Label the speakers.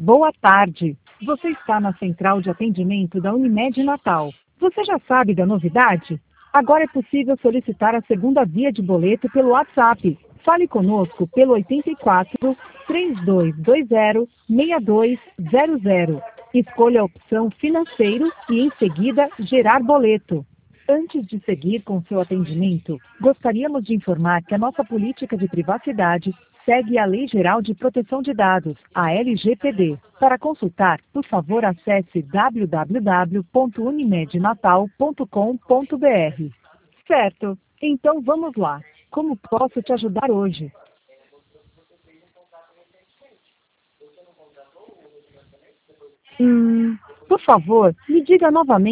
Speaker 1: Boa tarde. Você está na central de atendimento da Unimed Natal. Você já sabe da novidade? Agora é possível solicitar a segunda via de boleto pelo WhatsApp. Fale conosco pelo 84 3220 6200. Escolha a opção financeiro e em seguida gerar boleto. Antes de seguir com seu atendimento, gostaríamos de informar que a nossa política de privacidade segue a Lei Geral de Proteção de Dados, a LGPD. Para consultar, por favor, acesse www.unimednatal.com.br. Certo, então vamos lá. Como posso te ajudar hoje? Por favor, me diga novamente